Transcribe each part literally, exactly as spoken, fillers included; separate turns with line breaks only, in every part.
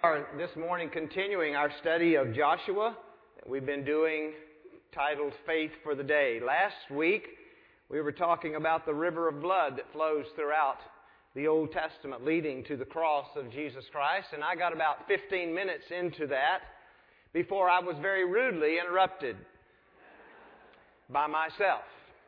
are this morning continuing our study of Joshua that we've been doing, titled Faith for the Day. Last week we were talking about the river of blood that flows throughout the Old Testament leading to the cross of Jesus Christ, and I got about fifteen minutes into that before I was very rudely interrupted by myself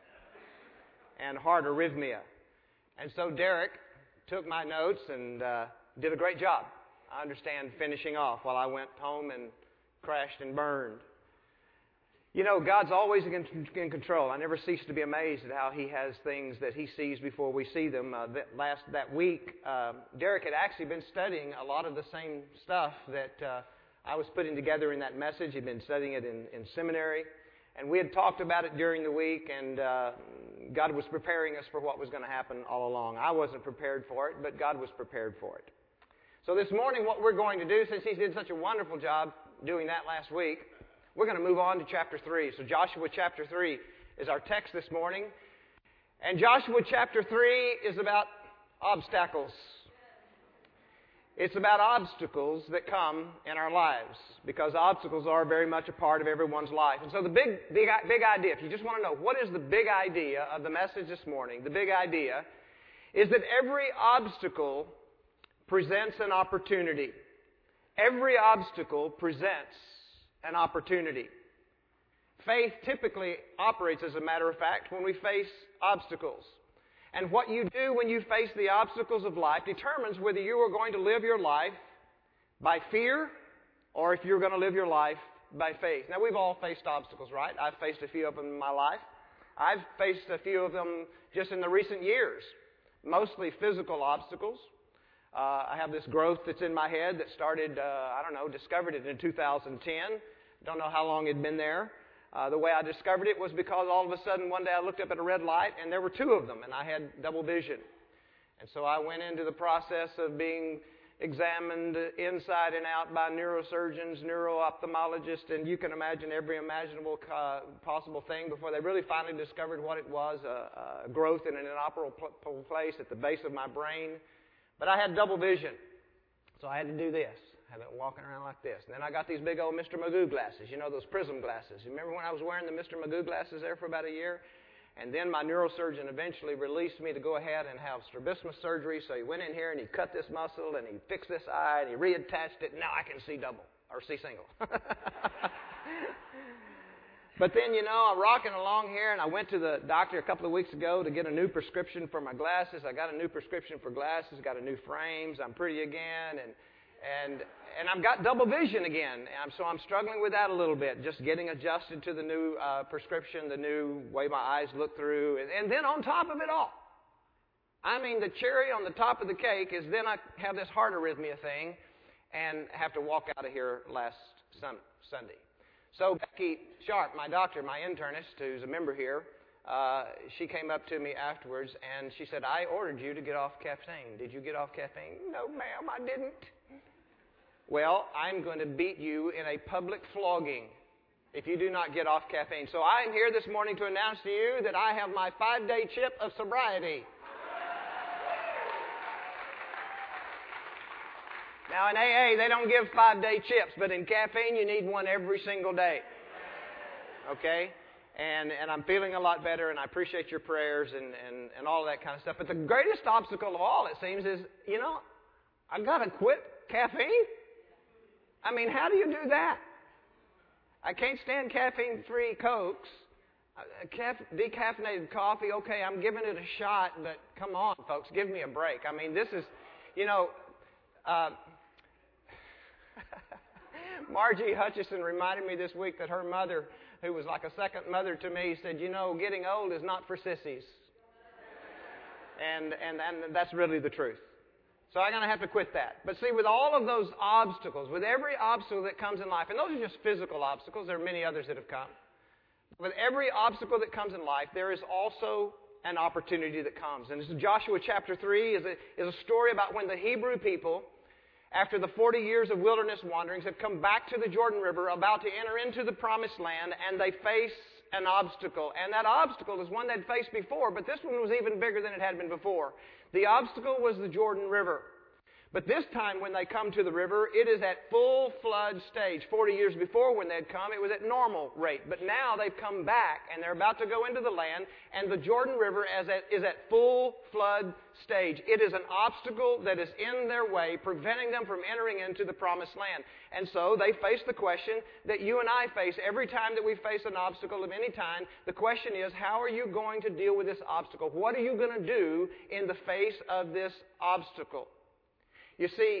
and heart arrhythmia. And so Derek took my notes and uh, did a great job. I understand finishing off while I went home and crashed and burned. You know, God's always in control. I never cease to be amazed at how He has things that He sees before we see them. Uh, that last that week, uh, Derek had actually been studying a lot of the same stuff that uh, I was putting together in that message. He'd been studying it in, in seminary. And we had talked about it during the week, and uh, God was preparing us for what was going to happen all along. I wasn't prepared for it, but God was prepared for it. So this morning, what we're going to do, since he did such a wonderful job doing that last week, we're going to move on to chapter three. So Joshua chapter three is our text this morning. And Joshua chapter three is about obstacles. It's about obstacles that come in our lives, because obstacles are very much a part of everyone's life. And so the big, big, big idea, if you just want to know what is the big idea of the message this morning, the big idea is that every obstacle presents an opportunity. Every obstacle presents an opportunity. Faith typically operates, as a matter of fact, when we face obstacles. And what you do when you face the obstacles of life determines whether you are going to live your life by fear or if you're going to live your life by faith. Now, we've all faced obstacles, right? I've faced a few of them in my life. I've faced a few of them just in the recent years, mostly physical obstacles. Uh, I have this growth that's in my head that started, uh, I don't know, discovered it in two thousand ten. Don't know how long it had been there. Uh, the way I discovered it was because all of a sudden one day I looked up at a red light and there were two of them and I had double vision. And so I went into the process of being examined inside and out by neurosurgeons, neuro-ophthalmologists, and you can imagine every imaginable uh, possible thing before they really finally discovered what it was, a, a growth in an inoperable place at the base of my brain. But I had double vision, so I had to do this. I had been walking around like this. And then I got these big old Mister Magoo glasses, you know, those prism glasses. You remember when I was wearing the Mister Magoo glasses there for about a year? And then my neurosurgeon eventually released me to go ahead and have strabismus surgery. So he went in here and he cut this muscle and he fixed this eye and he reattached it. Now I can see double, or see single. But then, you know, I'm rocking along here, and I went to the doctor a couple of weeks ago to get a new prescription for my glasses. I got a new prescription for glasses, got a new frames. I'm pretty again, and and and I've got double vision again. And so I'm struggling with that a little bit, just getting adjusted to the new uh, prescription, the new way my eyes look through. And, and then on top of it all, I mean, the cherry on the top of the cake is then I have this heart arrhythmia thing and have to walk out of here last sun- Sunday. So Becky Sharp, my doctor, my internist, who's a member here, uh, she came up to me afterwards and she said, I ordered you to get off caffeine. Did you get off caffeine? No, ma'am, I didn't. Well, I'm going to beat you in a public flogging if you do not get off caffeine. So I'm here this morning to announce to you that I have my five-day chip of sobriety. Now, in A A, they don't give five-day chips, but in caffeine, you need one every single day. Okay? And and I'm feeling a lot better, and I appreciate your prayers and, and, and all that kind of stuff. But the greatest obstacle of all, it seems, is, you know, I've got to quit caffeine. I mean, how do you do that? I can't stand caffeine-free Cokes. Uh, caf- decaffeinated coffee, okay, I'm giving it a shot, but come on, folks, give me a break. I mean, this is, you know... Uh, Margie Hutchison reminded me this week that her mother, who was like a second mother to me, said, you know, getting old is not for sissies. And, and, and that's really the truth. So I'm going to have to quit that. But see, with all of those obstacles, with every obstacle that comes in life, and those are just physical obstacles, there are many others that have come. With every obstacle that comes in life, there is also an opportunity that comes. And this is Joshua chapter three is a, is a story about when the Hebrew people, after the forty years of wilderness wanderings, have come back to the Jordan River, about to enter into the promised land, and they face an obstacle. And that obstacle is one they'd faced before, but this one was even bigger than it had been before. The obstacle was the Jordan River. But this time when they come to the river, it is at full flood stage. Forty years before when they'd come, it was at normal rate. But now they've come back and they're about to go into the land, and the Jordan River is at, is at full flood stage. It is an obstacle that is in their way, preventing them from entering into the promised land. And so they face the question that you and I face every time that we face an obstacle of any kind. The question is, how are you going to deal with this obstacle? What are you going to do in the face of this obstacle? You see,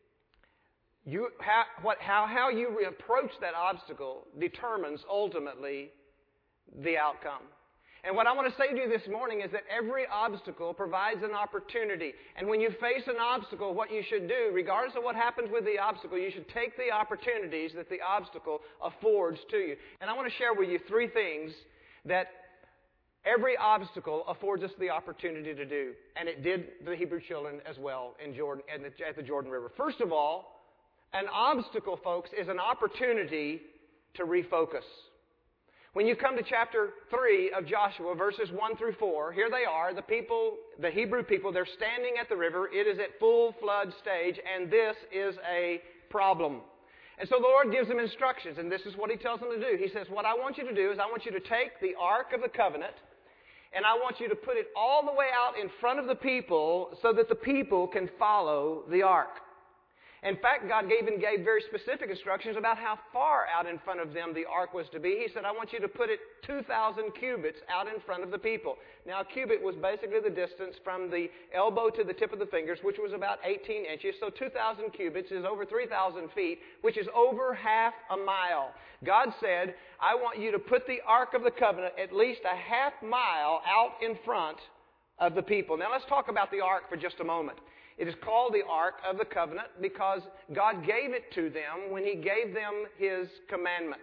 you, how, what, how, how you approach that obstacle determines ultimately the outcome. And what I want to say to you this morning is that every obstacle provides an opportunity. And when you face an obstacle, what you should do, regardless of what happens with the obstacle, you should take the opportunities that the obstacle affords to you. And I want to share with you three things that every obstacle affords us the opportunity to do. And it did the Hebrew children as well in Jordan, at the Jordan River. First of all, an obstacle, folks, is an opportunity to refocus. When you come to chapter three of Joshua, verses one through four, here they are, the people, the Hebrew people, they're standing at the river. It is at full flood stage, and this is a problem. And so the Lord gives them instructions, and this is what He tells them to do. He says, what I want you to do is I want you to take the Ark of the Covenant, and I want you to put it all the way out in front of the people so that the people can follow the Ark. In fact, God gave and gave very specific instructions about how far out in front of them the ark was to be. He said, I want you to put it two thousand cubits out in front of the people. Now, a cubit was basically the distance from the elbow to the tip of the fingers, which was about eighteen inches. So two thousand cubits is over three thousand feet, which is over half a mile. God said, I want you to put the Ark of the Covenant at least a half mile out in front of the people. Now, let's talk about the ark for just a moment. It is called the Ark of the Covenant because God gave it to them when He gave them His commandments.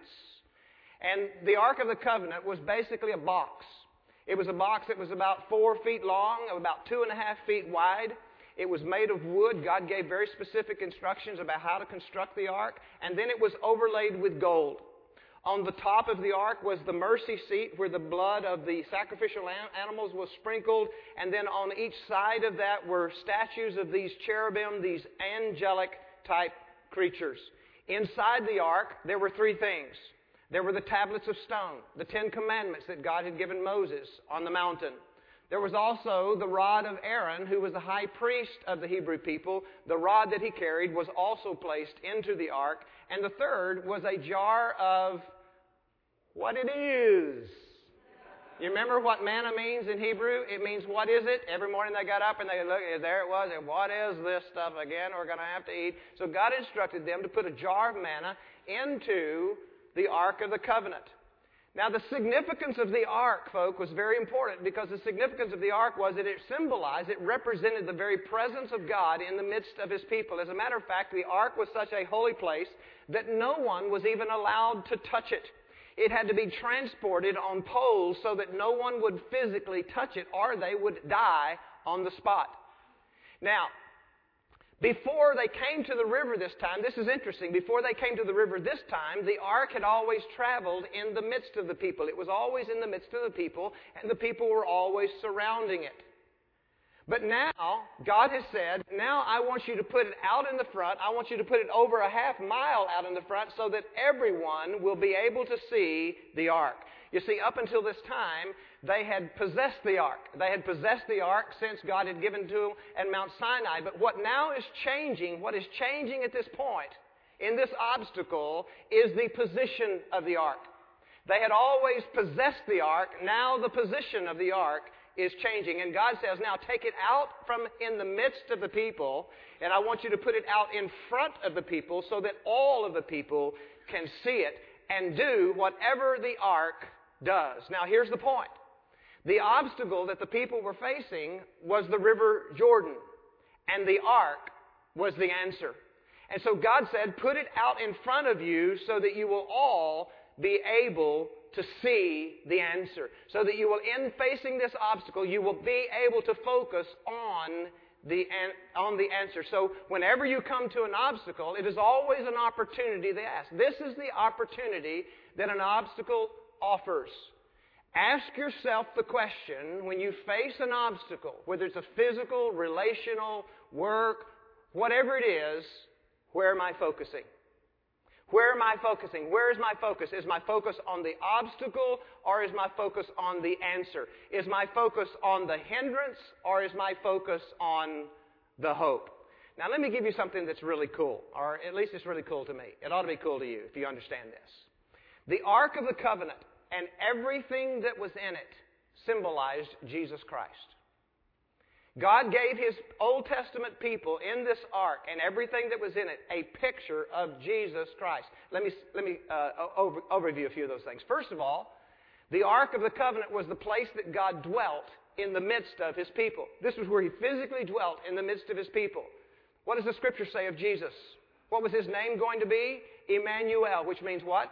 And the Ark of the Covenant was basically a box. It was a box that was about four feet long, about two and a half feet wide. It was made of wood. God gave very specific instructions about how to construct the ark. And then it was overlaid with gold. On the top of the ark was the mercy seat where the blood of the sacrificial animals was sprinkled. And then on each side of that were statues of these cherubim, these angelic type creatures. Inside the ark, there were three things. There were the tablets of stone, the Ten Commandments that God had given Moses on the mountain. There was also the rod of Aaron, who was the high priest of the Hebrew people. The rod that he carried was also placed into the ark. And the third was a jar of what it is. You remember what manna means in Hebrew? It means, what is it? Every morning they got up and they looked, there it was, and what is this stuff again we're going to have to eat? So God instructed them to put a jar of manna into the Ark of the Covenant. Now, the significance of the ark, folk, was very important because the significance of the ark was that it symbolized, it represented the very presence of God in the midst of His people. As a matter of fact, the ark was such a holy place that no one was even allowed to touch it. It had to be transported on poles so that no one would physically touch it or they would die on the spot. Now, before they came to the river this time, this is interesting, before they came to the river this time, the ark had always traveled in the midst of the people. It was always in the midst of the people, and the people were always surrounding it. But now, God has said, now I want you to put it out in the front. I want you to put it over a half mile out in the front so that everyone will be able to see the ark. You see, up until this time, they had possessed the ark. They had possessed the ark since God had given to them at Mount Sinai. But what now is changing, what is changing at this point in this obstacle is the position of the ark. They had always possessed the ark. Now the position of the ark is changing. And God says, now take it out from in the midst of the people, and I want you to put it out in front of the people so that all of the people can see it and do whatever the ark does. Now, here's the point. The obstacle that the people were facing was the river Jordan, and the ark was the answer. And so God said, put it out in front of you so that you will all be able to see the answer. So that you will, in facing this obstacle, you will be able to focus on the, on the answer. So whenever you come to an obstacle, it is always an opportunity to ask. This is the opportunity that an obstacle offers. Ask yourself the question, when you face an obstacle, whether it's a physical, relational, work, whatever it is, where am I focusing? Where am I focusing? Where is my focus? Is my focus on the obstacle or is my focus on the answer? Is my focus on the hindrance or is my focus on the hope? Now let me give you something that's really cool, or at least it's really cool to me. It ought to be cool to you if you understand this. The Ark of the Covenant and everything that was in it symbolized Jesus Christ. God gave His Old Testament people in this ark and everything that was in it a picture of Jesus Christ. Let me, let me uh, over, overview a few of those things. First of all, the Ark of the Covenant was the place that God dwelt in the midst of His people. This was where He physically dwelt in the midst of His people. What does the Scripture say of Jesus? What was His name going to be? Emmanuel, which means what?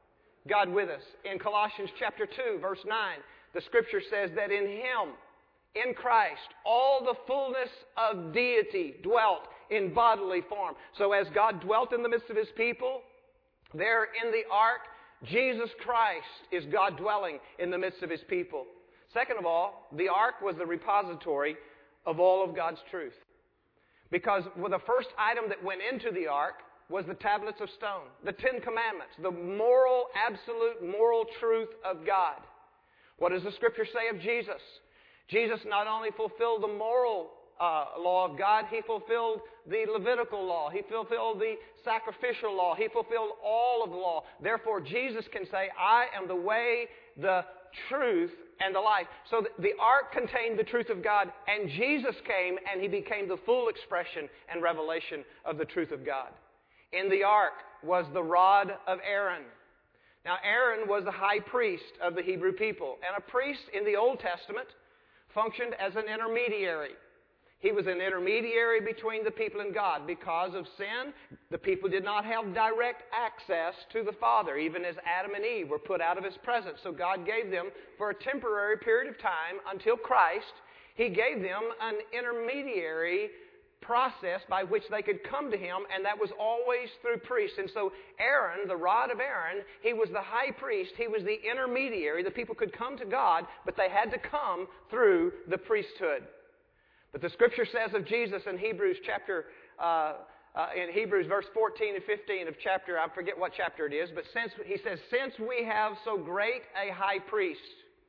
God with us. In Colossians chapter two, verse nine, the Scripture says that in Him, in Christ, all the fullness of deity dwelt in bodily form. So as God dwelt in the midst of His people, there in the ark, Jesus Christ is God dwelling in the midst of His people. Second of all, the ark was the repository of all of God's truth. Because the first item that went into the ark was the tablets of stone, the Ten Commandments, the moral, absolute moral truth of God. What does the Scripture say of Jesus? Jesus not only fulfilled the moral uh, law of God, He fulfilled the Levitical law. He fulfilled the sacrificial law. He fulfilled all of the law. Therefore, Jesus can say, I am the way, the truth, and the life. So the ark contained the truth of God, and Jesus came and He became the full expression and revelation of the truth of God. In the ark was the rod of Aaron. Now, Aaron was the high priest of the Hebrew people, and a priest in the Old Testament functioned as an intermediary. He was an intermediary between the people and God. Because of sin, the people did not have direct access to the Father, even as Adam and Eve were put out of His presence. So God gave them, for a temporary period of time, until Christ, He gave them an intermediary process by which they could come to Him, and that was always through priests. And so Aaron, the rod of Aaron, he was the high priest. He was the intermediary. The people could come to God, but they had to come through the priesthood. But the Scripture says of Jesus in Hebrews chapter, uh, uh, in Hebrews verse fourteen and fifteen of chapter, I forget what chapter it is, but since he says, since we have so great a high priest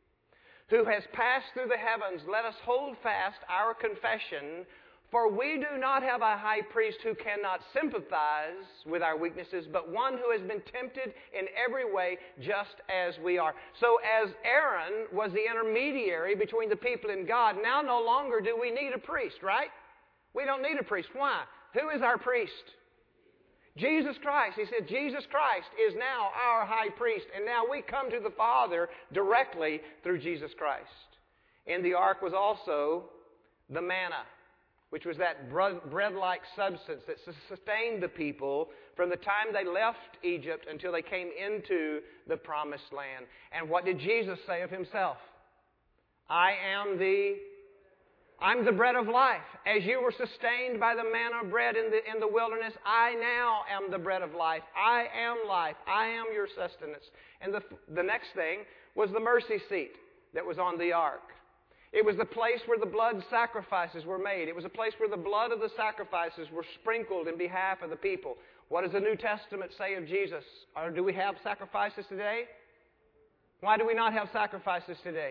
who has passed through the heavens, let us hold fast our confession. For we do not have a high priest who cannot sympathize with our weaknesses, but one who has been tempted in every way, just as we are. So as Aaron was the intermediary between the people and God, now no longer do we need a priest, right? We don't need a priest. Why? Who is our priest? Jesus Christ. He said Jesus Christ is now our high priest, and now we come to the Father directly through Jesus Christ. In the ark was also the manna, which was that bread-like substance that sustained the people from the time they left Egypt until they came into the Promised Land. And what did Jesus say of Himself? I am the, I'm the bread of life. As you were sustained by the manna bread in the, in the wilderness, I now am the bread of life. I am life. I am your sustenance. And the, the next thing was the mercy seat that was on the ark. It was the place where the blood sacrifices were made. It was a place where the blood of the sacrifices were sprinkled in behalf of the people. What does the New Testament say of Jesus? Or do we have sacrifices today? Why do we not have sacrifices today?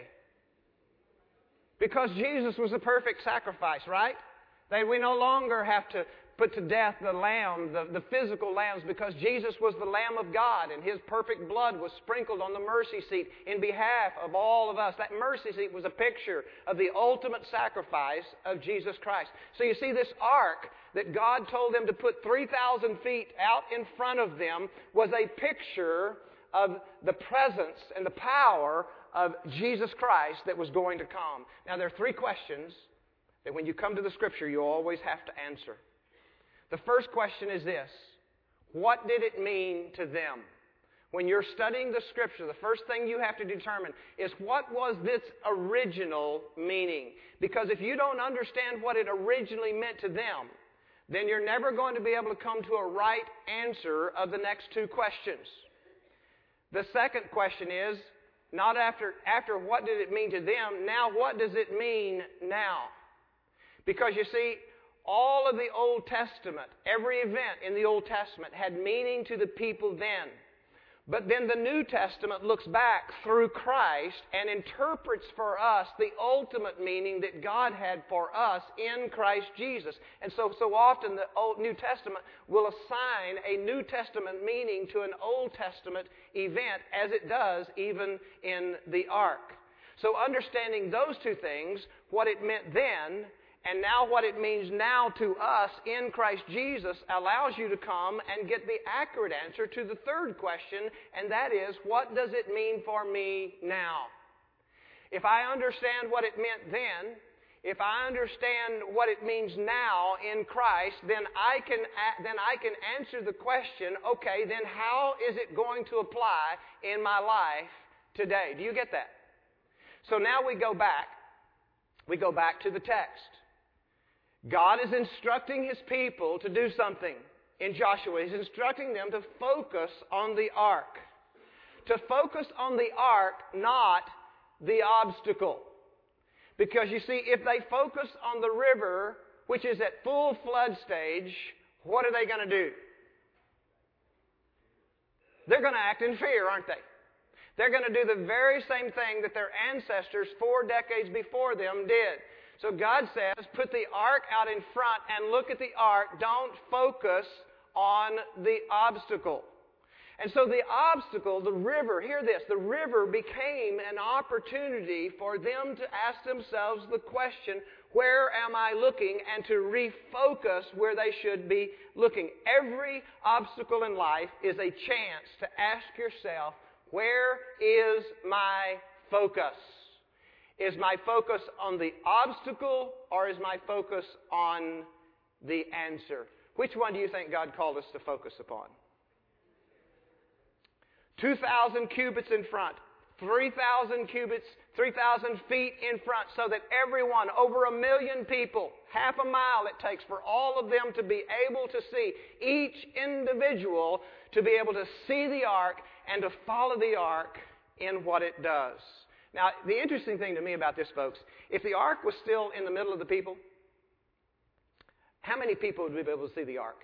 Because Jesus was a perfect sacrifice, right? That we no longer have to put to death the lamb, the, the physical lambs, because Jesus was the Lamb of God, and His perfect blood was sprinkled on the mercy seat in behalf of all of us. That mercy seat was a picture of the ultimate sacrifice of Jesus Christ. So you see, this ark that God told them to put three thousand feet out in front of them was a picture of the presence and the power of Jesus Christ that was going to come. Now, there are three questions that when you come to the Scripture, you always have to answer. The first question is this: what did it mean to them? When you're studying the Scripture, the first thing you have to determine is what was this original meaning? Because if you don't understand what it originally meant to them, then you're never going to be able to come to a right answer of the next two questions. The second question is, not after, after what did it mean to them, now what does it mean now? Because you see, All of the Old Testament, every event in the Old Testament had meaning to the people then. But then the New Testament looks back through Christ and interprets for us the ultimate meaning that God had for us in Christ Jesus. And so, so often the Old New Testament will assign a New Testament meaning to an Old Testament event, as it does even in the ark. So understanding those two things, what it meant then, and now what it means now to us in Christ Jesus, allows you to come and get the accurate answer to the third question, and that is, what does it mean for me now? If I understand what it meant then, if I understand what it means now in Christ, then I can then I can answer the question, okay, then how is it going to apply in my life today? Do you get that? So now we go back. We go back to the text. God is instructing His people to do something in Joshua. He's instructing them to focus on the ark. To focus on the ark, not the obstacle. Because you see, if they focus on the river, which is at full flood stage, what are they going to do? They're going to act in fear, aren't they? They're going to do the very same thing that their ancestors four decades before them did. So God says, put the ark out in front and look at the ark. Don't focus on the obstacle. And so the obstacle, the river, hear this, the river became an opportunity for them to ask themselves the question, where am I looking? And to refocus where they should be looking. Every obstacle in life is a chance to ask yourself, where is my focus? Is my focus on the obstacle, or is my focus on the answer? Which one do you think God called us to focus upon? two thousand cubits in front, three thousand cubits, three thousand feet in front, so that everyone, over a million people, half a mile it takes for all of them to be able to see, each individual to be able to see the ark and to follow the ark in what it does. Now, the interesting thing to me about this, folks, if the ark was still in the middle of the people, how many people would be able to see the ark?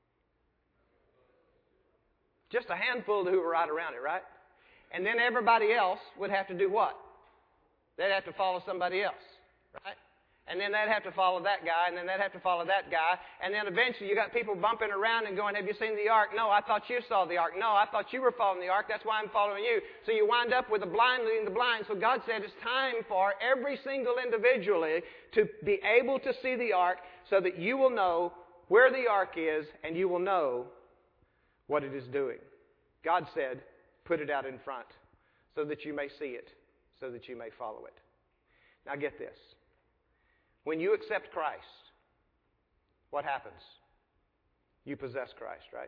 Just a handful who were right around it, right? And then everybody else would have to do what? They'd have to follow somebody else, right? And then they'd have to follow that guy, and then they'd have to follow that guy. And then eventually you got people bumping around and going, have you seen the ark? No, I thought you saw the ark. No, I thought you were following the ark. That's why I'm following you. So you wind up with the blind leading the blind. So God said it's time for every single individually to be able to see the ark so that you will know where the ark is and you will know what it is doing. God said, put it out in front so that you may see it, so that you may follow it. Now get this. When you accept Christ, what happens? You possess Christ, right?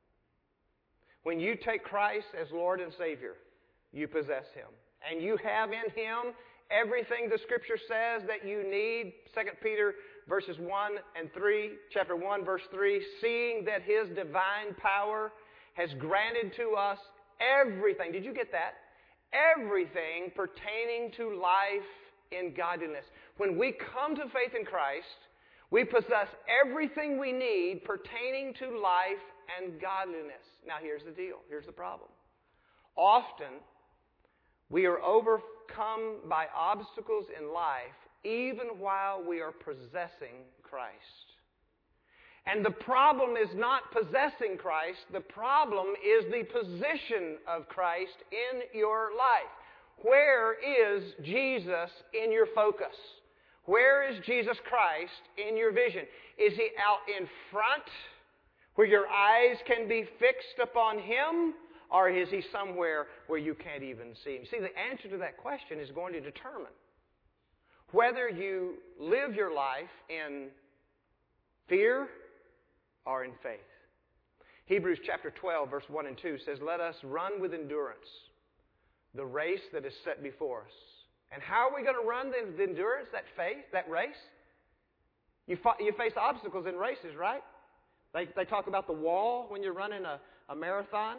When you take Christ as Lord and Savior, you possess Him. And you have in Him everything the Scripture says that you need. Second Peter verses one and three, chapter one, verse three, seeing that His divine power has granted to us everything. Did you get that? Everything pertaining to life in godliness. When we come to faith in Christ, we possess everything we need pertaining to life and godliness. Now here's the deal. Here's the problem. Often, we are overcome by obstacles in life even while we are possessing Christ. And the problem is not possessing Christ. The problem is the position of Christ in your life. Where is Jesus in your focus? Where is Jesus Christ in your vision? Is He out in front where your eyes can be fixed upon Him? Or is He somewhere where you can't even see Him? See, the answer to that question is going to determine whether you live your life in fear or in faith. Hebrews chapter twelve, verse one and two says, let us run with endurance the race that is set before us. And how are we going to run the, the endurance, that faith, that race? You, fa- you face obstacles in races, right? They, they talk about the wall when you're running a, a marathon.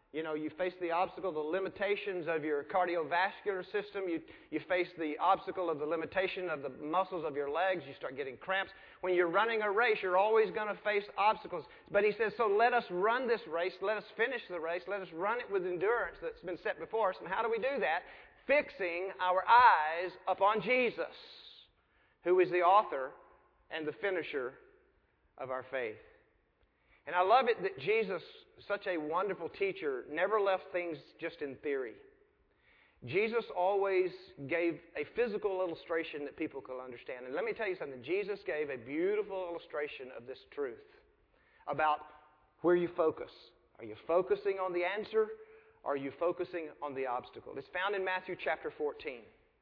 You know, you face the obstacle, the limitations of your cardiovascular system. You, you face the obstacle of the limitation of the muscles of your legs. You start getting cramps. When you're running a race, you're always going to face obstacles. But he says, so let us run this race. Let us finish the race. Let us run it with endurance that's been set before us. And how do we do that? Fixing our eyes upon Jesus, who is the author and the finisher of our faith. And I love it that Jesus, such a wonderful teacher, never left things just in theory. Jesus always gave a physical illustration that people could understand. And let me tell you something. Jesus gave a beautiful illustration of this truth about where you focus. Are you focusing on the answer? Or are you focusing on the obstacle? It's found in Matthew chapter fourteen.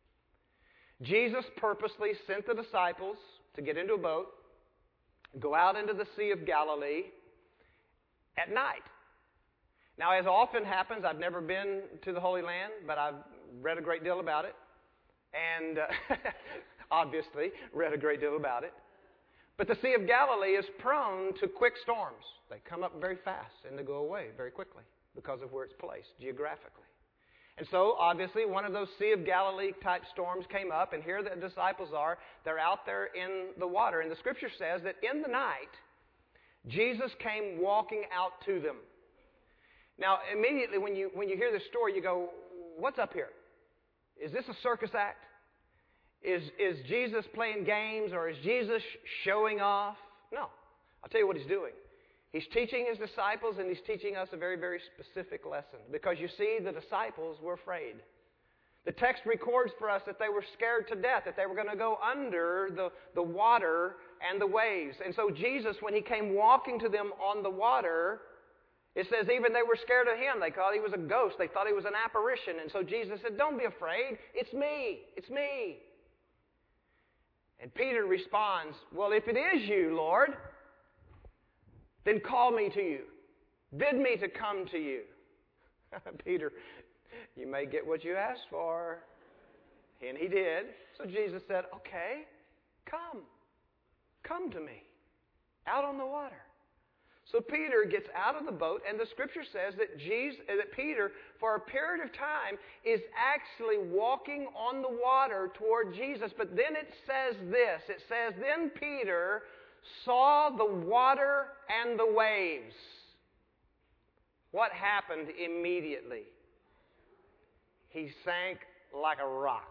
Jesus purposely sent the disciples to get into a boat, go out into the Sea of Galilee at night. Now, as often happens, I've never been to the Holy Land, but I've read a great deal about it. And uh, obviously, read a great deal about it. But the Sea of Galilee is prone to quick storms. They come up very fast and they go away very quickly because of where it's placed geographically. And so, obviously, one of those Sea of Galilee type storms came up, and here the disciples are. They're out there in the water. And the Scripture says that in the night, Jesus came walking out to them. Now, immediately when you when you hear this story, you go, what's up here? Is this a circus act? Is, is Jesus playing games, or is Jesus showing off? No. I'll tell you what he's doing. He's teaching his disciples, and he's teaching us a very, very specific lesson. Because you see, the disciples were afraid. The text records for us that they were scared to death, that they were going to go under the, the water and the waves. And so Jesus, when he came walking to them on the water, it says even they were scared of him. They thought he was a ghost. They thought he was an apparition. And so Jesus said, don't be afraid. It's me. It's me. And Peter responds, well, if it is you, Lord, then call me to you. Bid me to come to you. Peter, you may get what you asked for. And he did. So Jesus said, okay, come. Come to me. Out on the water. So Peter gets out of the boat, and the Scripture says that Jesus, that Peter, for a period of time, is actually walking on the water toward Jesus. But then it says this. It says, then Peter saw the water and the waves. What happened immediately? He sank like a rock.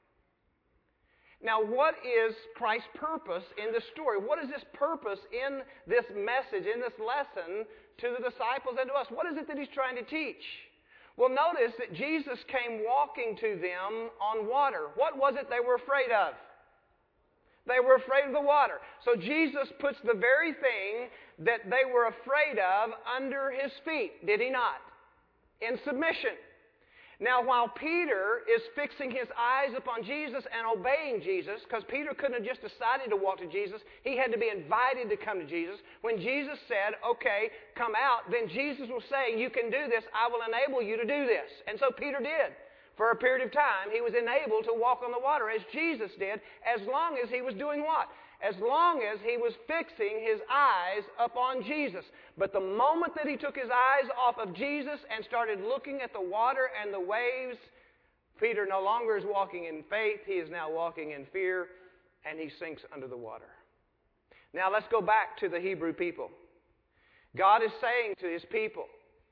Now, what is Christ's purpose in this story? What is this purpose in this message, in this lesson to the disciples and to us? What is it that he's trying to teach? Well, notice that Jesus came walking to them on water. What was it they were afraid of? They were afraid of the water. So Jesus puts the very thing that they were afraid of under his feet, did he not? In submission. Now, while Peter is fixing his eyes upon Jesus and obeying Jesus, because Peter couldn't have just decided to walk to Jesus, he had to be invited to come to Jesus. When Jesus said, okay, come out, then Jesus was saying, you can do this, I will enable you to do this. And so Peter did. For a period of time, he was enabled to walk on the water as Jesus did, as long as he was doing what? As long as he was fixing his eyes upon Jesus. But the moment that he took his eyes off of Jesus and started looking at the water and the waves, Peter no longer is walking in faith. He is now walking in fear, and he sinks under the water. Now let's go back to the Hebrew people. God is saying to his people,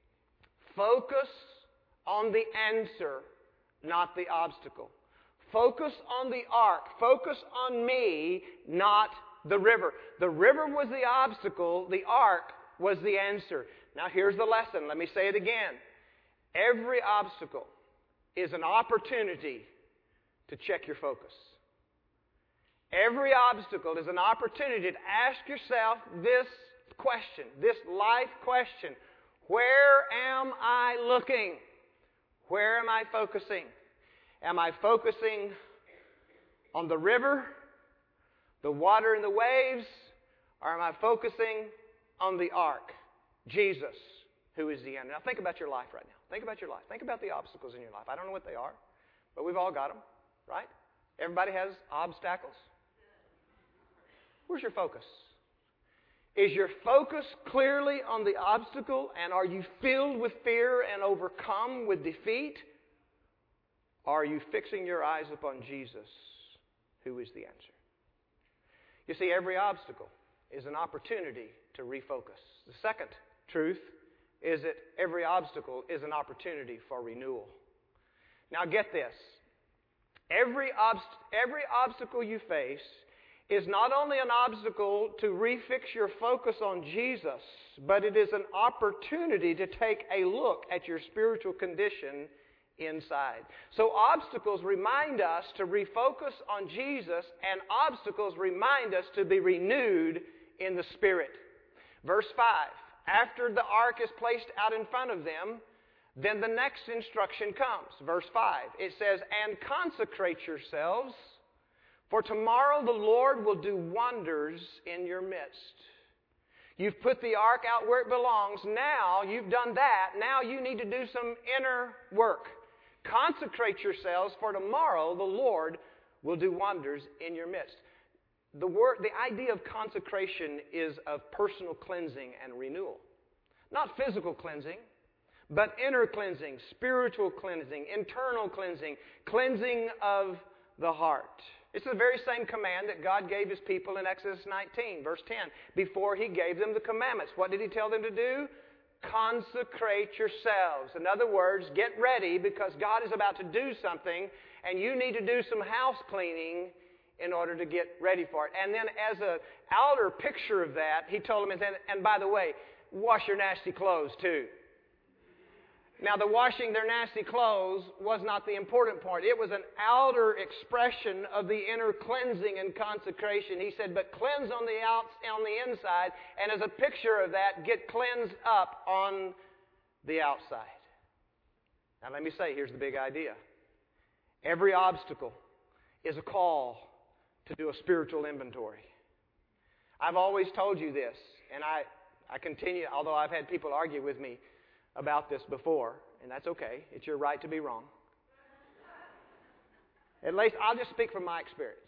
focus on the answer, not the obstacle. Focus on the ark. Focus on me, not the river. The river was the obstacle. The ark was the answer. Now here's the lesson. Let me say it again. Every obstacle is an opportunity to check your focus. Every obstacle is an opportunity to ask yourself this question, this life question. Where am I looking? Where am I focusing? Am I focusing on the river, the water and the waves, or am I focusing on the ark, Jesus, who is the end? Now think about your life right now. Think about your life. Think about the obstacles in your life. I don't know what they are, but we've all got them, right? Everybody has obstacles. Where's your focus? Is your focus clearly on the obstacle, and are you filled with fear and overcome with defeat? Or are you fixing your eyes upon Jesus, who is the answer? You see, every obstacle is an opportunity to refocus. The second truth is that every obstacle is an opportunity for renewal. Now get this. Every, obst- every obstacle you face is not only an obstacle to refix your focus on Jesus, but it is an opportunity to take a look at your spiritual condition inside. So obstacles remind us to refocus on Jesus, and obstacles remind us to be renewed in the Spirit. Verse five, after the ark is placed out in front of them, then the next instruction comes. Verse five, it says, and consecrate yourselves, for tomorrow the Lord will do wonders in your midst. You've put the ark out where it belongs. Now you've done that. Now you need to do some inner work. Consecrate yourselves, for tomorrow the Lord will do wonders in your midst. The word, the idea of consecration is of personal cleansing and renewal. Not physical cleansing, but inner cleansing, spiritual cleansing, internal cleansing, cleansing of the heart. It's the very same command that God gave His people in Exodus nineteen, verse ten. Before He gave them the commandments, what did He tell them to do? Consecrate yourselves. In other words, get ready, because God is about to do something, and you need to do some house cleaning in order to get ready for it. And then as an outer picture of that, He told them, and by the way, wash your nasty clothes too. Now, the washing their nasty clothes was not the important point. It was an outer expression of the inner cleansing and consecration. He said, but cleanse on the outs, on the inside, and as a picture of that, get cleansed up on the outside. Now, let me say, here's the big idea. Every obstacle is a call to do a spiritual inventory. I've always told you this, and I, I continue, although I've had people argue with me about this before, and that's okay. It's your right to be wrong. At least I'll just speak from my experience.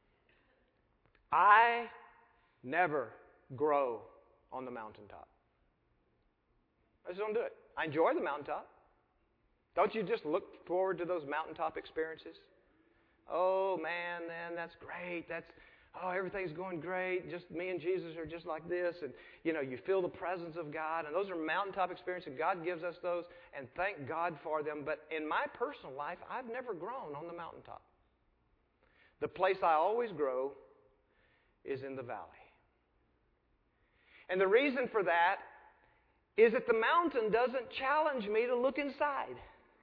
I never grow on the mountaintop. I just don't do it. I enjoy the mountaintop. Don't you just look forward to those mountaintop experiences? Oh, man, man, that's great. That's Oh, everything's going great. Just me and Jesus are just like this. And, you know, you feel the presence of God. And those are mountaintop experiences. God gives us those. And thank God for them. But in my personal life, I've never grown on the mountaintop. The place I always grow is in the valley. And the reason for that is that the mountain doesn't challenge me to look inside.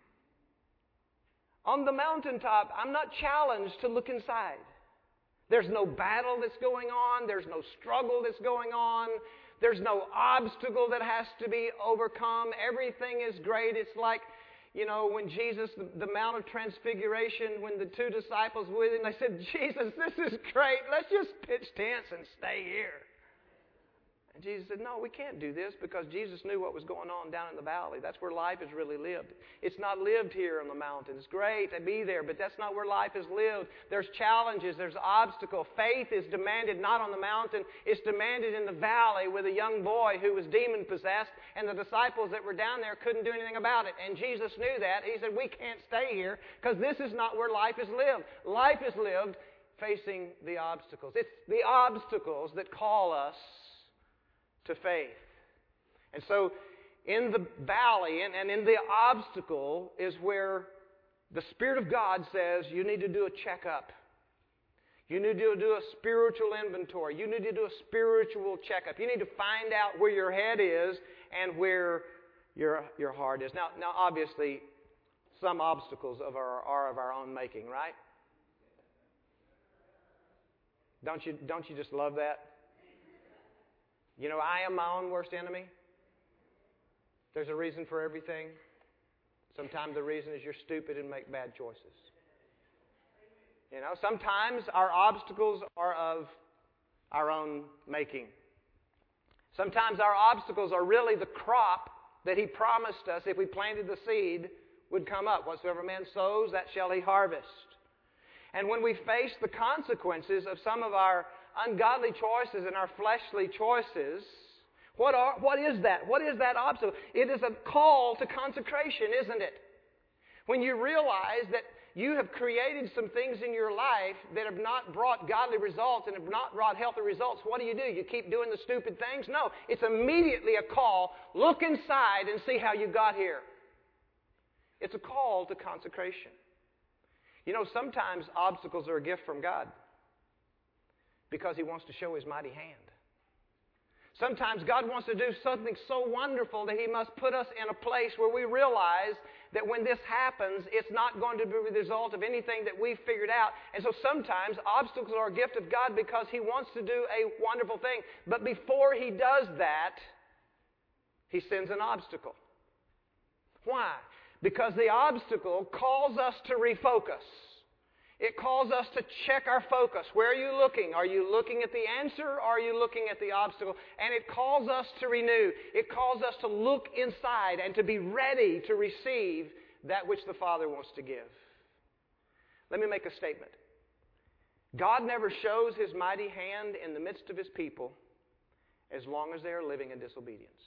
On the mountaintop, I'm not challenged to look inside. There's no battle that's going on. There's no struggle that's going on. There's no obstacle that has to be overcome. Everything is great. It's like, you know, when Jesus, the, the Mount of Transfiguration, when the two disciples were with him, they said, Jesus, this is great. Let's just pitch tents and stay here. And Jesus said, no, we can't do this, because Jesus knew what was going on down in the valley. That's where life is really lived. It's not lived here on the mountain. It's great to be there, but that's not where life is lived. There's challenges. There's obstacles. Faith is demanded not on the mountain. It's demanded in the valley with a young boy who was demon-possessed, and the disciples that were down there couldn't do anything about it. And Jesus knew that. He said, we can't stay here, because this is not where life is lived. Life is lived facing the obstacles. It's the obstacles that call us to faith. And so in the valley and, and in the obstacle is where the Spirit of God says you need to do a checkup. You need to do a spiritual inventory. You need to do a spiritual checkup. You need to find out where your head is and where your, your heart is. Now, now, obviously, some obstacles of our, are of our own making, right? Don't you, don't you just love that? You know, I am my own worst enemy. There's a reason for everything. Sometimes the reason is you're stupid and make bad choices. You know, sometimes our obstacles are of our own making. Sometimes our obstacles are really the crop that He promised us if we planted the seed would come up. Whatsoever man sows, that shall he harvest. And when we face the consequences of some of our ungodly choices and our fleshly choices, what are, what is that? What is that obstacle? It is a call to consecration, isn't it? When you realize that you have created some things in your life that have not brought godly results and have not brought healthy results, what do you do? You keep doing the stupid things? No, it's immediately a call. Look inside and see how you got here. It's a call to consecration. You know, sometimes obstacles are a gift from God because He wants to show His mighty hand. Sometimes God wants to do something so wonderful that He must put us in a place where we realize that when this happens, it's not going to be the result of anything that we've figured out. And so sometimes obstacles are a gift of God because He wants to do a wonderful thing. But before He does that, He sends an obstacle. Why? Because the obstacle calls us to refocus. It calls us to check our focus. Where are you looking? Are you looking at the answer or are you looking at the obstacle? And it calls us to renew. It calls us to look inside and to be ready to receive that which the Father wants to give. Let me make a statement. God never shows His mighty hand in the midst of His people as long as they are living in disobedience.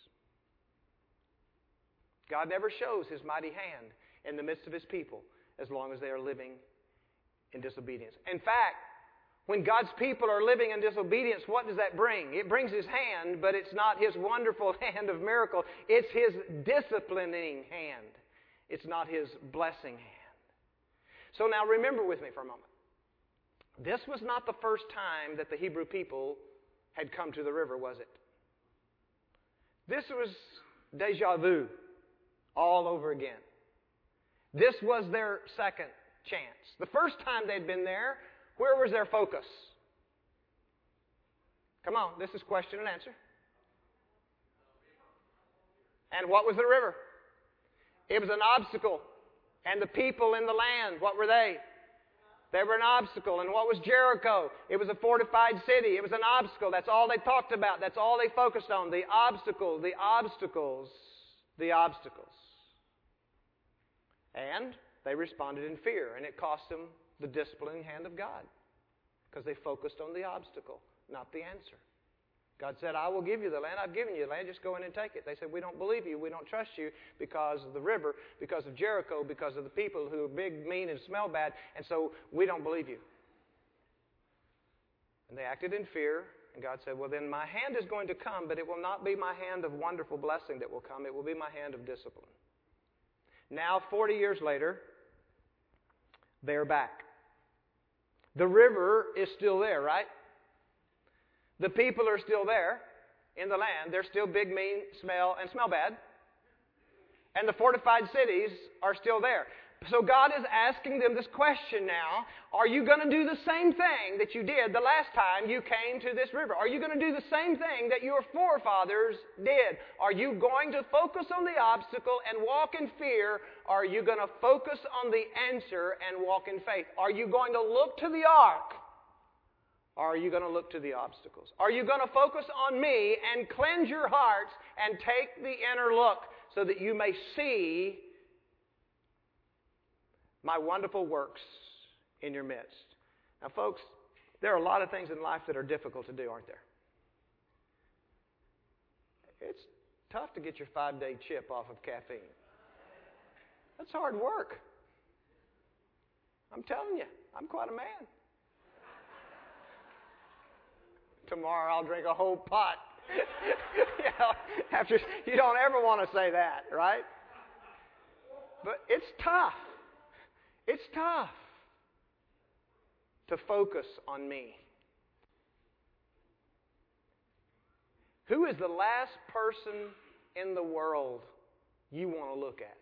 God never shows His mighty hand in the midst of His people as long as they are living in disobedience. In fact, when God's people are living in disobedience, what does that bring? It brings His hand, but it's not His wonderful hand of miracle. It's His disciplining hand. It's not His blessing hand. So now remember with me for a moment. This was not the first time that the Hebrew people had come to the river, was it? This was déjà vu all over again. This was their second chance. The first time they'd been there, where was their focus? Come on, this is question and answer. And what was the river? It was an obstacle. And the people in the land, what were they? They were an obstacle. And what was Jericho? It was a fortified city. It was an obstacle. That's all they talked about. That's all they focused on. The obstacle, the obstacles, the obstacles. And they responded in fear, and it cost them the disciplining hand of God because they focused on the obstacle, not the answer. God said, I will give you the land. I've given you the land. Just go in and take it. They said, we don't believe you. We don't trust you because of the river, because of Jericho, because of the people who are big, mean, and smell bad, and so we don't believe you. And they acted in fear, and God said, well, then my hand is going to come, but it will not be my hand of wonderful blessing that will come. It will be my hand of discipline. Now, forty years later, they're back. The river is still there, right? The people are still there in the land. They're still big, mean, smell, and smell bad. And the fortified cities are still there. So God is asking them this question now. Are you going to do the same thing that you did the last time you came to this river? Are you going to do the same thing that your forefathers did? Are you going to focus on the obstacle and walk in fear? Or are you going to focus on the answer and walk in faith? Are you going to look to the ark? Or are you going to look to the obstacles? Are you going to focus on me and cleanse your hearts and take the inner look so that you may see my wonderful works in your midst? Now, folks, there are a lot of things in life that are difficult to do, aren't there? It's tough to get your five-day chip off of caffeine. That's hard work. I'm telling you, I'm quite a man. Tomorrow I'll drink a whole pot. you know, after, you don't ever want to say that, right? But it's tough. It's tough to focus on me. Who is the last person in the world you want to look at?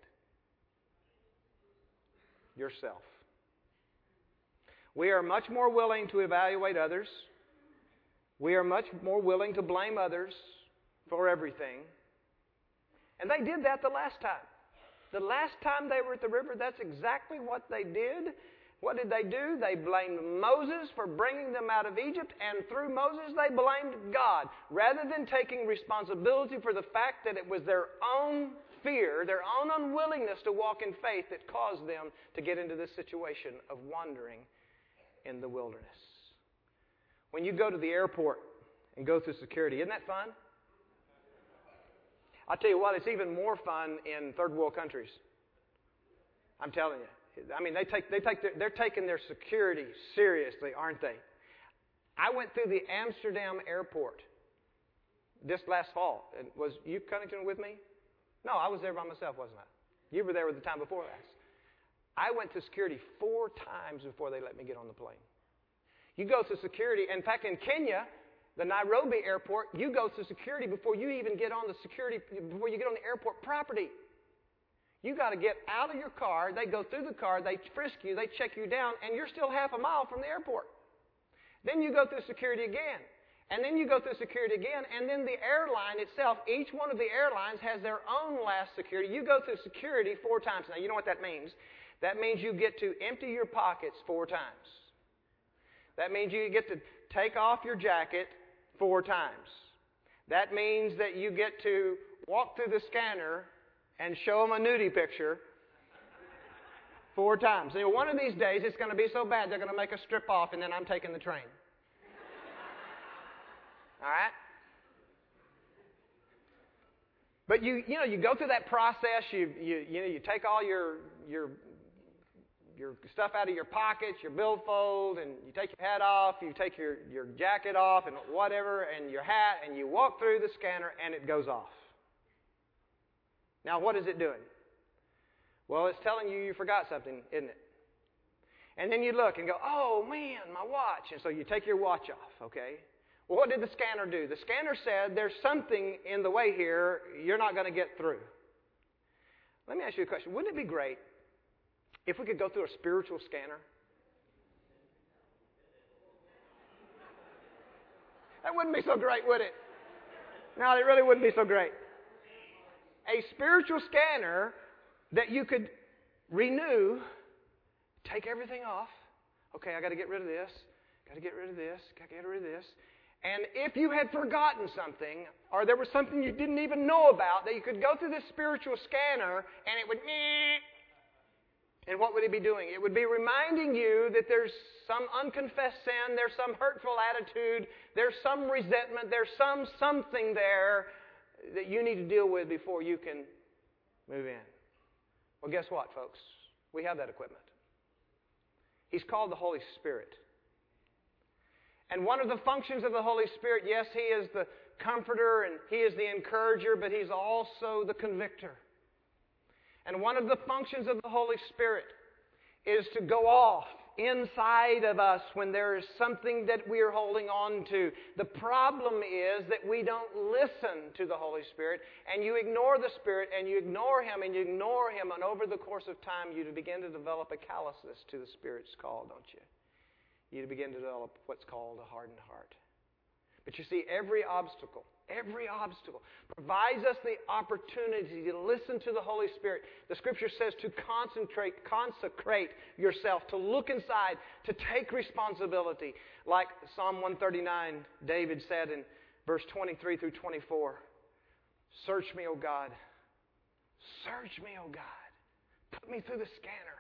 Yourself. We are much more willing to evaluate others. We are much more willing to blame others for everything. And they did that the last time. The last time they were at the river, that's exactly what they did. What did they do? They blamed Moses for bringing them out of Egypt, and through Moses they blamed God, rather than taking responsibility for the fact that it was their own fear, their own unwillingness to walk in faith that caused them to get into this situation of wandering in the wilderness. when you go to the airport and go through security. Isn't that fun? I'll tell you what, it's even more fun in third world countries. I'm telling you. I mean, they take, they take their, they're taking their security seriously, aren't they? I went through the Amsterdam airport this last fall. And was you Cunnington with me? No, I was there by myself, wasn't I? You were there the time before last. I went to security four times before they let me get on the plane. You go through security. In fact, in Kenya, the Nairobi airport, you go through security before you even get on the security, before you get on the airport property. You got to get out of your car. They go through the car. They frisk you. They check you down, and you're still half a mile from the airport. Then you go through security again. And then you go through security again, and then the airline itself, each one of the airlines has their own last security. You go through security four times. Now, you know what that means? That means you get to empty your pockets four times. That means you get to take off your jacket four times. That means that you get to walk through the scanner and show them a nudie picture four times. You know, one of these days, it's going to be so bad, they're going to make us strip off, and then I'm taking the train. All right? But you, you know, you go through that process. You, you, you know, you take all your your your stuff out of your pockets, your billfold, and you take your hat off. You take your your jacket off and whatever, and your hat, and you walk through the scanner, and it goes off. Now, what is it doing? Well, it's telling you you forgot something, isn't it? And then you look and go, oh man, my watch, and so you take your watch off. Okay. Well, what did the scanner do? The scanner said, there's something in the way here you're not going to get through. Let me ask you a question. Wouldn't it be great if we could go through a spiritual scanner? That wouldn't be so great, would it? No, it really wouldn't be so great. A spiritual scanner that you could renew, take everything off. Okay, I got to get rid of this. Got to get rid of this. Got to get rid of this. And if you had forgotten something, or there was something you didn't even know about, that you could go through this spiritual scanner, and it would... And what would it be doing? It would be reminding you that there's some unconfessed sin, there's some hurtful attitude, there's some resentment, there's some something there that you need to deal with before you can move in. Well, guess what, folks? We have that equipment. He's called the Holy Spirit. And one of the functions of the Holy Spirit, yes, He is the comforter and He is the encourager, but He's also the convictor. And one of the functions of the Holy Spirit is to go off inside of us when there is something that we are holding on to. The problem is that we don't listen to the Holy Spirit, and you ignore the Spirit, and you ignore Him, and you ignore Him, and over the course of time you begin to develop a callousness to the Spirit's call, don't you? You begin to develop what's called a hardened heart. But you see, every obstacle, every obstacle provides us the opportunity to listen to the Holy Spirit. The Scripture says to concentrate, consecrate yourself, to look inside, to take responsibility. Like Psalm one thirty-nine, David said in verse twenty-three through twenty-four, search me, O God. Search me, O God. Put me through the scanner.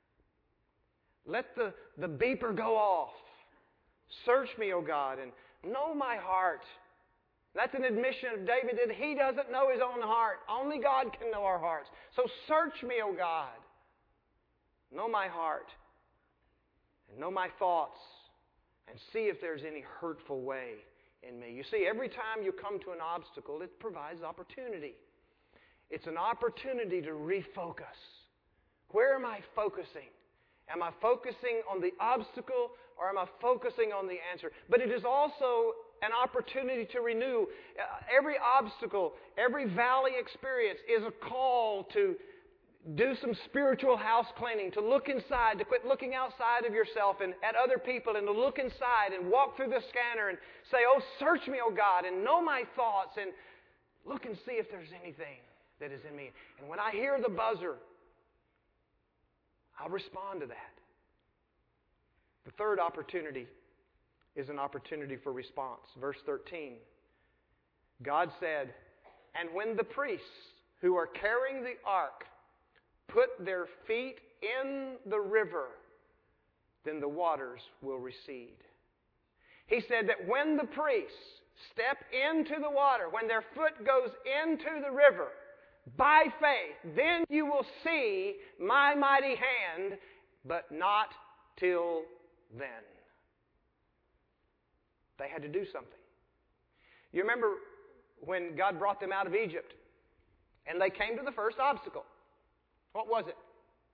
Let the, the beeper go off. Search me, O God, and know my heart. That's an admission of David that he doesn't know his own heart. Only God can know our hearts. So search me, O God. Know my heart. And know my thoughts. And see if there's any hurtful way in me. You see, every time you come to an obstacle, it provides opportunity. It's an opportunity to refocus. Where am I focusing? Am I focusing on the obstacle or am I focusing on the answer? But it is also an opportunity to renew. Every obstacle, every valley experience is a call to do some spiritual house cleaning, to look inside, to quit looking outside of yourself and at other people, and to look inside and walk through the scanner and say, oh, search me, O God, and know my thoughts, and look and see if there's anything that is in me. And when I hear the buzzer, I'll respond to that. The third opportunity is an opportunity for response. Verse thirteen, God said, and when the priests who are carrying the ark put their feet in the river, then the waters will recede. He said that when the priests step into the water, when their foot goes into the river, by faith, then you will see my mighty hand, but not till then. They had to do something. You remember when God brought them out of Egypt, and they came to the first obstacle. What was it?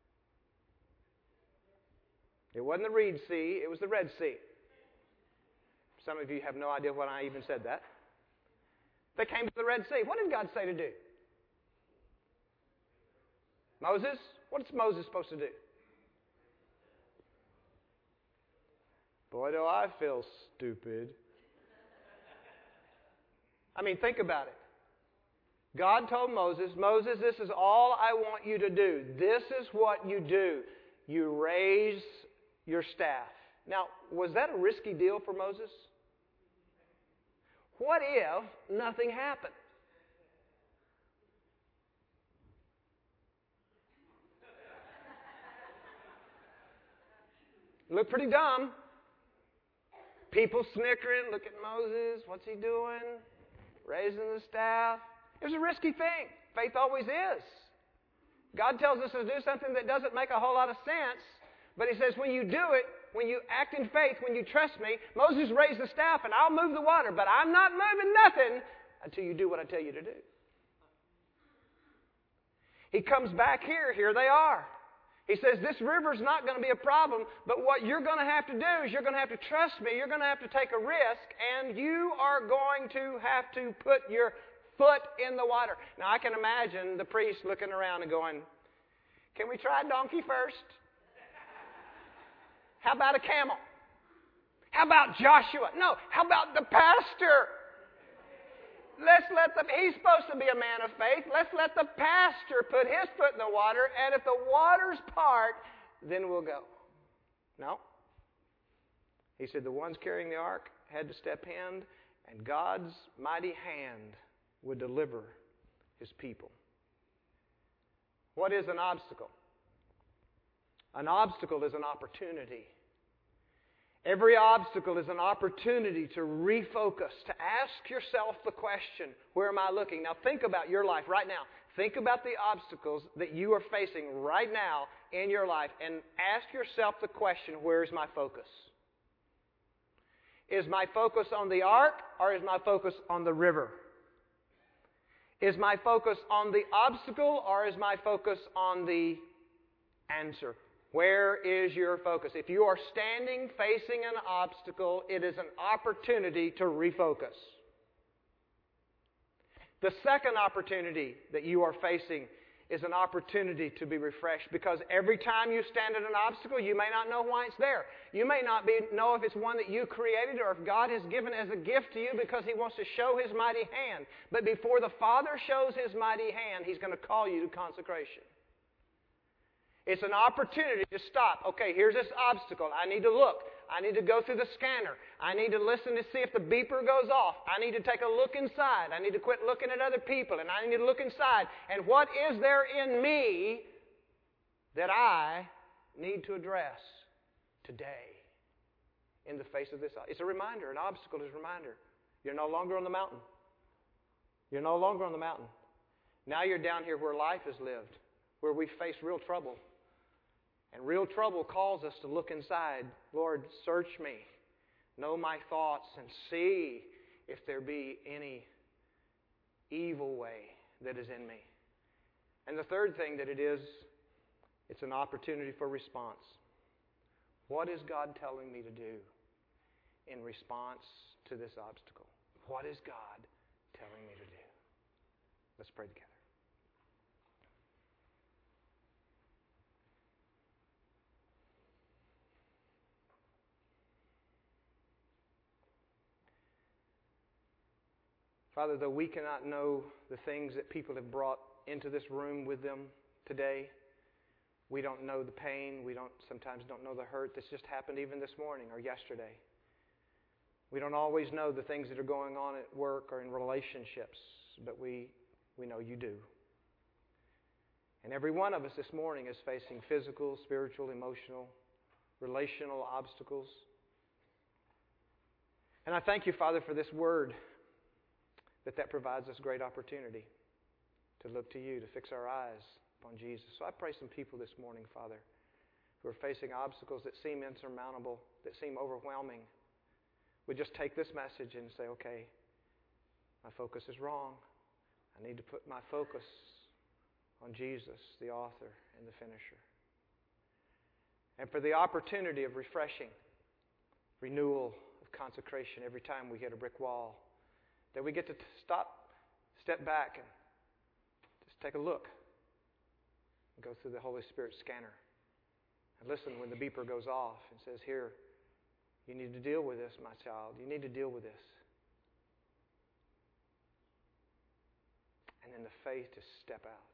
It wasn't the Reed Sea, it was the Red Sea. Some of you have no idea why I even said that. They came to the Red Sea. What did God say to do? Moses? What's Moses supposed to do? Boy, do I feel stupid. I mean, think about it. God told Moses, Moses, this is all I want you to do. This is what you do. You raise your staff. Now, was that a risky deal for Moses? What if nothing happened? Looked pretty dumb. People snickering, look at Moses, what's he doing? Raising the staff. It was a risky thing. Faith always is. God tells us to do something that doesn't make a whole lot of sense, but He says when you do it, when you act in faith, when you trust me, Moses raised the staff and I'll move the water, but I'm not moving nothing until you do what I tell you to do. He comes back here, here they are. He says, this river's not going to be a problem, but what you're going to have to do is you're going to have to trust me, you're going to have to take a risk, and you are going to have to put your foot in the water. Now, I can imagine the priest looking around and going, can we try a donkey first? How about a camel? How about Joshua? No, how about the pastor? Let's let the, he's supposed to be a man of faith. Let's let the pastor put his foot in the water, and if the waters part, then we'll go. No. He said the ones carrying the ark had to step in, and God's mighty hand would deliver His people. What is an obstacle? An obstacle is an opportunity. Every obstacle is an opportunity to refocus, to ask yourself the question, where am I looking? Now think about your life right now. Think about the obstacles that you are facing right now in your life and ask yourself the question, where is my focus? Is my focus on the ark or is my focus on the river? Is my focus on the obstacle or is my focus on the answer? Where is your focus? If you are standing facing an obstacle, it is an opportunity to refocus. The second opportunity that you are facing is an opportunity to be refreshed, because every time you stand at an obstacle, you may not know why it's there. You may not be, know if it's one that you created or if God has given as a gift to you because He wants to show His mighty hand. But before the Father shows His mighty hand, He's going to call you to consecration. It's an opportunity to stop. Okay, here's this obstacle. I need to look. I need to go through the scanner. I need to listen to see if the beeper goes off. I need to take a look inside. I need to quit looking at other people, and I need to look inside. And what is there in me that I need to address today in the face of this? It's a reminder. An obstacle is a reminder. You're no longer on the mountain. You're no longer on the mountain. Now you're down here where life is lived, where we face real trouble. And real trouble calls us to look inside. Lord, search me. Know my thoughts and see if there be any evil way that is in me. And the third thing that it is, it's an opportunity for response. What is God telling me to do in response to this obstacle? What is God telling me to do? Let's pray together. Father, though we cannot know the things that people have brought into this room with them today, we don't know the pain, we don't sometimes don't know the hurt that's just happened even this morning or yesterday. We don't always know the things that are going on at work or in relationships, but we, we know you do. And every one of us this morning is facing physical, spiritual, emotional, relational obstacles. And I thank you, Father, for this word, that that provides us great opportunity to look to you, to fix our eyes upon Jesus. So I pray some people this morning, Father, who are facing obstacles that seem insurmountable, that seem overwhelming, would just take this message and say, okay, my focus is wrong. I need to put my focus on Jesus, the author and the finisher. And for the opportunity of refreshing, renewal, of consecration every time we hit a brick wall, that we get to stop, step back, and just take a look and go through the Holy Spirit scanner and listen when the beeper goes off and says, here, you need to deal with this, my child. You need to deal with this. And then the faith to step out,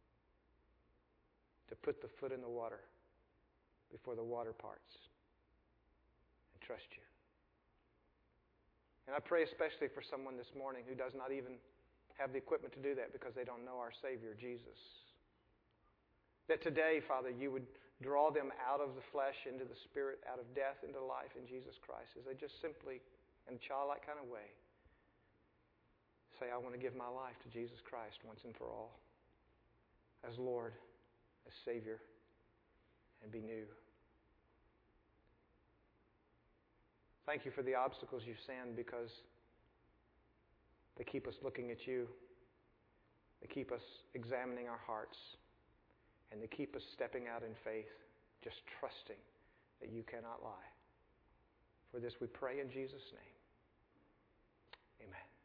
to put the foot in the water before the water parts and trust you. And I pray especially for someone this morning who does not even have the equipment to do that because they don't know our Savior, Jesus. That today, Father, you would draw them out of the flesh into the Spirit, out of death into life in Jesus Christ, as they just simply, in a childlike kind of way, say, I want to give my life to Jesus Christ once and for all, as Lord, as Savior, and be new. Thank you for the obstacles you send, because they keep us looking at you. They keep us examining our hearts. And they keep us stepping out in faith, just trusting that you cannot lie. For this we pray in Jesus' name. Amen.